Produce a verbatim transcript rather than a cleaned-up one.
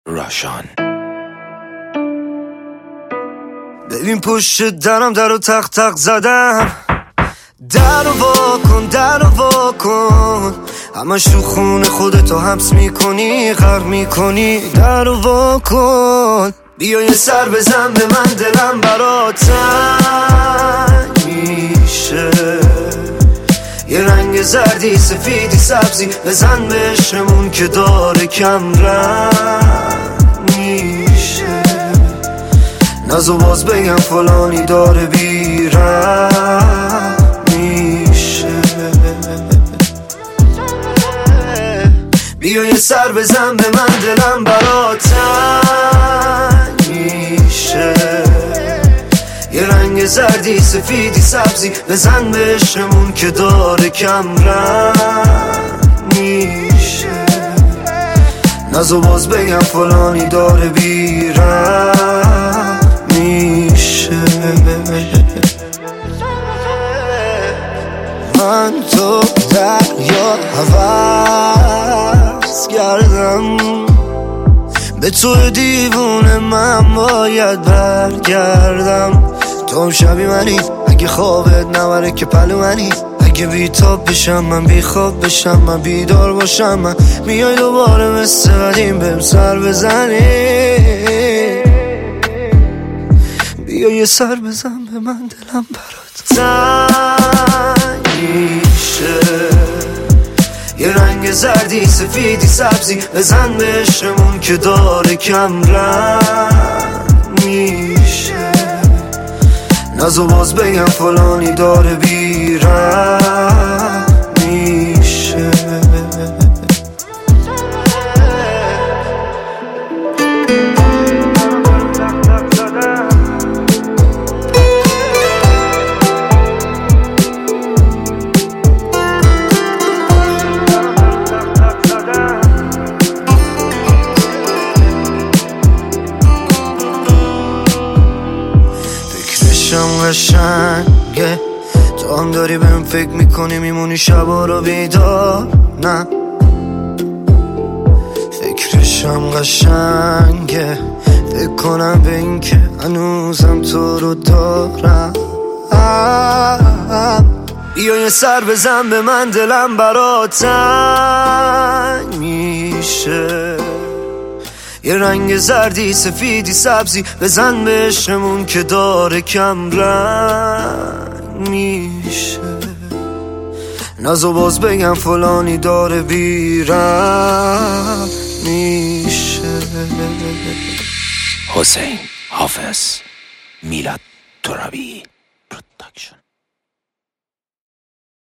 راشان. ببین پشت درم در و تق تق زدم، در رو وا کن در رو وا کن، همش تو خونه خودتو حبس میکنی غرق میکنی، در رو وا کن. بیا یه سر بزن به من، دلم برات تنگ میشه، یه رنگ زردی سفیدی سبزی بزن به عشقمون که داره کم رنگ میشه، نزو باز بگم فلانی داره بیرم میشه. بیا یه سر بزن به من، دلم برات تنگ میشه، یه رنگ زردی سفیدی سبزی بزن به عشقمون که داره کم رنگ میشه، نزو باز بگم فلانی داره بیرم میشه. من تو دریا حوض کردم، به تو دیوونه من باید برگردم. تو هم شبی منی، اگه خوابت نبره که پلو منی، اگه بیتاب بشم من بی خواب بشم من بیدار باشم من، میای دوباره مثل قدیم بهم سر بزنی. بیا یه سر بزن به من، دلم برات تنگ میشه، یه رنگ زردی سفیدی سبزی بزن به عشقمون که داره کم رنگ میشه، نزو باز بگم فلانی داره بیرم میشه. فکرشم قشنگه، تو هم داری بهم فکر میکنی میمونی شبا رو بیدار، نه فکرشم قشنگه، فکر کنم به این که هنوزم تو رو دارم. بیا یه سر بزن به من، دلم برات تنگ میشه، یه رنگ زردی سفیدی سبزی بزن به عشقمون که داره کم رنگ میشه، نزو باز بگم فلانی داره بیرم میشه. حسین حافظ، میلاد ترابی پروداکشن.